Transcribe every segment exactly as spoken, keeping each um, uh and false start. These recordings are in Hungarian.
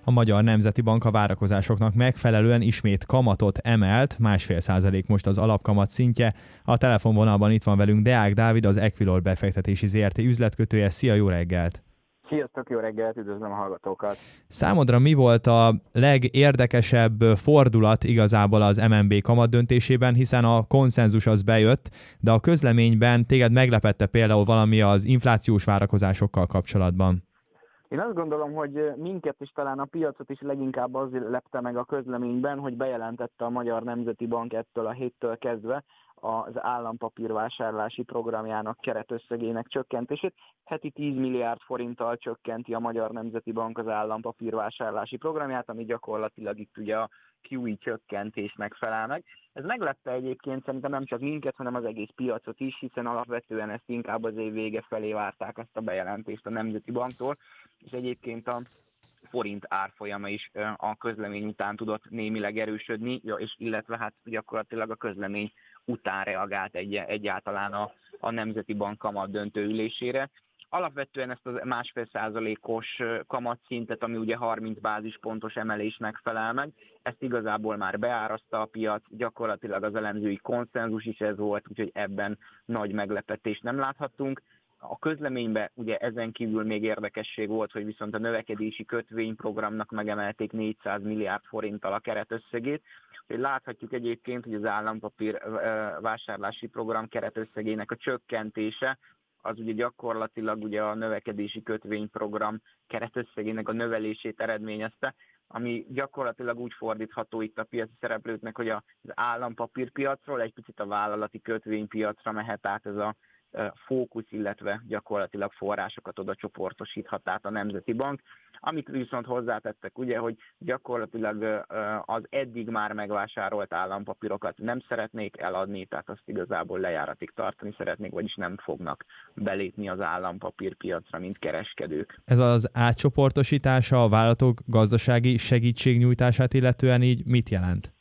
A Magyar Nemzeti Bank a várakozásoknak megfelelően ismét kamatot emelt, másfél százalék most az alapkamat szintje. A telefonvonalban itt van velünk Deák Dávid, az Equilor befektetési zé er té üzletkötője. Szia, jó reggelt! Sziasztok, jó reggelt, üdvözlöm a hallgatókat! Számodra mi volt a legérdekesebb fordulat igazából az em en bé kamat döntésében, hiszen a konszenzus az bejött, de a közleményben téged meglepette például valami az inflációs várakozásokkal kapcsolatban? Én azt gondolom, hogy minket és talán a piacot is leginkább az lepte meg a közleményben, hogy bejelentette a Magyar Nemzeti Bank ettől a héttől kezdve az állampapírvásárlási programjának keretösszegének csökkentését. Heti tíz milliárd forinttal csökkenti a Magyar Nemzeti Bank az állampapírvásárlási programját, ami gyakorlatilag itt ugye a kú i csökkentésnek felel meg. Ez meglepte egyébként szerintem nem csak minket, hanem az egész piacot is, hiszen alapvetően ezt inkább az év vége felé várták ezt a bejelentést a Nemzeti Banktól, és egyébként a forint árfolyama is a közlemény után tudott némileg erősödni, és illetve hát gyakorlatilag a közlemény után reagált egy, egyáltalán a, a Nemzeti Bank kamat döntő ülésére. Alapvetően ezt a másfél százalékos kamatszintet, ami ugye harminc bázispontos emelésnek felel meg, ezt igazából már beárazta a piac, gyakorlatilag az elemzői konszenzus is ez volt, úgyhogy ebben nagy meglepetést nem láthattunk. A közleményben ugye ezen kívül még érdekesség volt, hogy viszont a növekedési kötvényprogramnak megemelték négyszáz milliárd forinttal a keretösszegét. Úgyhogy láthatjuk egyébként, hogy az állampapír vásárlási program keretösszegének a csökkentése az ugye gyakorlatilag ugye a növekedési kötvényprogram keretösszegének a növelését eredményezte, ami gyakorlatilag úgy fordítható itt a piaci szereplőknek, hogy az állampapírpiacról egy picit a vállalati kötvénypiacra mehet át ez a fókusz, illetve gyakorlatilag forrásokat oda csoportosíthat át a Nemzeti Bank. Amit viszont hozzátettek, ugye, hogy gyakorlatilag az eddig már megvásárolt állampapírokat nem szeretnék eladni, tehát azt igazából lejáratig tartani szeretnék, vagyis nem fognak belépni az állampapírpiacra, mint kereskedők. Ez az átcsoportosítása a vállalatok gazdasági segítségnyújtását illetően így mit jelent?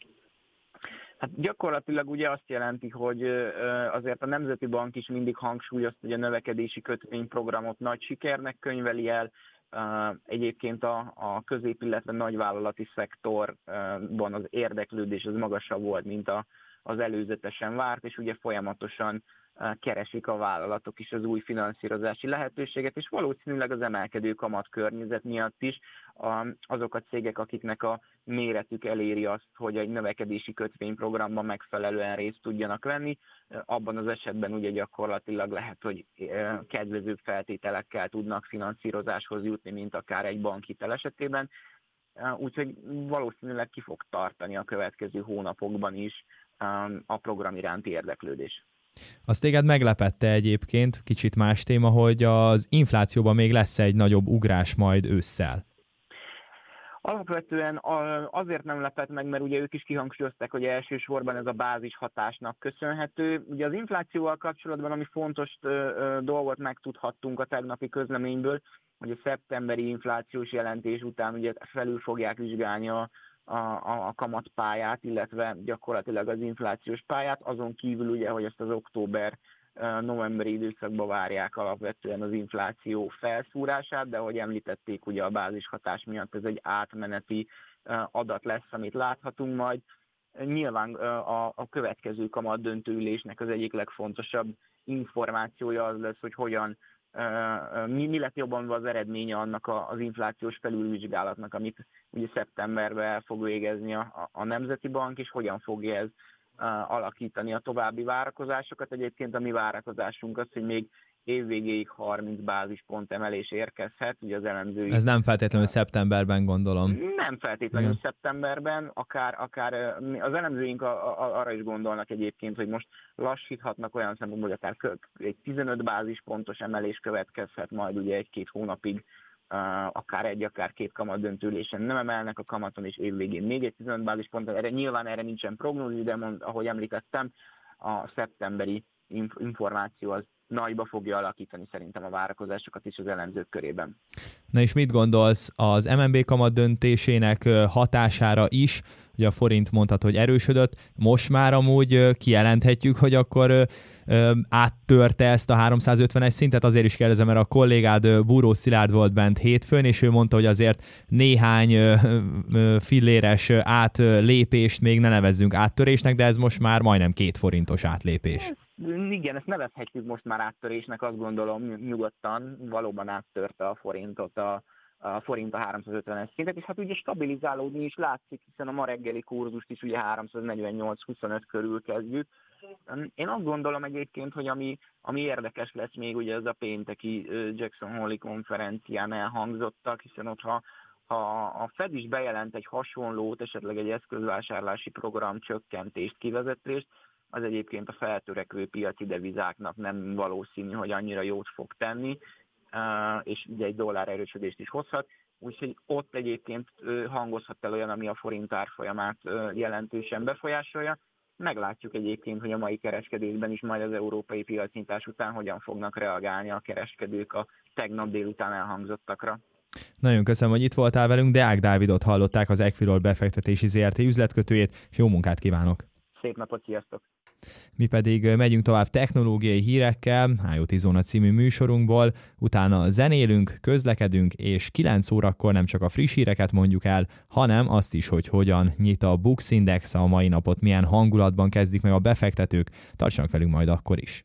Hát gyakorlatilag ugye azt jelenti, hogy azért a Nemzeti Bank is mindig hangsúlyozta, hogy a növekedési kötvényprogramot nagy sikernek könyveli el. Egyébként a, a közép, illetve nagyvállalati szektorban az érdeklődés az magasabb volt, mint a, az előzetesen várt, és ugye folyamatosan keresik a vállalatok is az új finanszírozási lehetőséget, és valószínűleg az emelkedő kamat környezet miatt is azok a cégek, akiknek a méretük eléri azt, hogy egy növekedési kötvényprogramban megfelelően részt tudjanak venni, abban az esetben ugye gyakorlatilag lehet, hogy kedvezőbb feltételekkel tudnak finanszírozáshoz jutni, mint akár egy bankhitel esetében. Úgyhogy valószínűleg ki fog tartani a következő hónapokban is a program iránti érdeklődés. Azt téged meglepette egyébként, kicsit más téma, hogy az inflációban még lesz egy nagyobb ugrás majd ősszel. Alapvetően azért nem lepett meg, mert ugye ők is kihangsúlyozták, hogy elsősorban ez a bázis hatásnak köszönhető. Ugye az inflációval kapcsolatban, ami fontos dolgot megtudhattunk a tegnapi közleményből, hogy a szeptemberi inflációs jelentés után ugye felül fogják vizsgálni a A, a, a kamatpályát, illetve gyakorlatilag az inflációs pályát, azon kívül ugye, hogy ezt az október-novemberi időszakban várják alapvetően az infláció felszúrását, de ahogy említették, ugye a bázishatás miatt ez egy átmeneti adat lesz, amit láthatunk majd. Nyilván a, a következő kamat döntőülésnek az egyik legfontosabb információja az lesz, hogy hogyan Mi, mi lett jobban az eredménye annak az inflációs felülvizsgálatnak, amit ugye szeptemberben el fog végezni a, a Nemzeti Bank, és hogyan fogja ez alakítani a további várakozásokat. Egyébként a mi várakozásunk az, hogy még évvégéig harminc bázispont emelés érkezhet. Ugye az elemzői... Ez nem feltétlenül szeptemberben, gondolom. Nem feltétlenül Igen. szeptemberben, akár, akár az elemzőink a, a, arra is gondolnak egyébként, hogy most lassíthatnak olyan szempontból, hogy akár egy tizenöt bázispontos emelés következhet majd ugye egy-két hónapig, akár egy, akár két kamatdöntőülésen nem emelnek a kamaton, és évvégén még egy tizenöt bázispontot. Erre nyilván erre nincsen prognózis, de mond, ahogy említettem, a szeptemberi információ az nagyba fogja alakítani szerintem a várakozásokat is az elemzők körében. Na és mit gondolsz az em en bé kamat döntésének hatására is? hogy a forint mondhat, hogy erősödött. Most már amúgy kijelenthetjük, hogy akkor ö, ö, áttörte ezt a háromszázötvenes szintet. Azért is kérdezem, mert a kollégád Búró Szilárd volt bent hétfőn, és ő mondta, hogy azért néhány ö, ö, filléres átlépést még ne nevezzünk áttörésnek, de ez most már majdnem két forintos átlépés. Igen, ezt nevezhetjük most már áttörésnek, azt gondolom nyugodtan, valóban áttörte a forintot a, a forint a háromszázötvenes szintet, és hát ugye stabilizálódni is látszik, hiszen a ma reggeli kurzust is ugye háromszáznegyvennyolc huszonöt körül kezdjük. Én azt gondolom egyébként, hogy ami, ami érdekes lesz még, ugye ez a pénteki Jackson Hole-i konferencián elhangzottak, hiszen ott ha Ha a Fed is bejelent egy hasonlót, esetleg egy eszközvásárlási program csökkentést, kivezetést, az egyébként a feltörekvő piaci devizáknak nem valószínű, hogy annyira jót fog tenni, és ugye egy dollár erősödést is hozhat. Úgyhogy ott egyébként hangozhat el olyan, ami a forint árfolyamát jelentősen befolyásolja. Meglátjuk egyébként, hogy a mai kereskedésben is majd az európai piacnyitás után hogyan fognak reagálni a kereskedők a tegnap délután elhangzottakra. Nagyon köszönöm, hogy itt voltál velünk. Deák Dávidot hallották, az Equilor befektetési zé er té üzletkötőjét, és jó munkát kívánok! Szép napot, sziasztok! Mi pedig megyünk tovább technológiai hírekkel, IoT Zóna című műsorunkból, utána zenélünk, közlekedünk, és kilenc órakor nem csak a friss híreket mondjuk el, hanem azt is, hogy hogyan nyit a Bux Index a mai napot, milyen hangulatban kezdik meg a befektetők. Tartsanak velünk majd akkor is!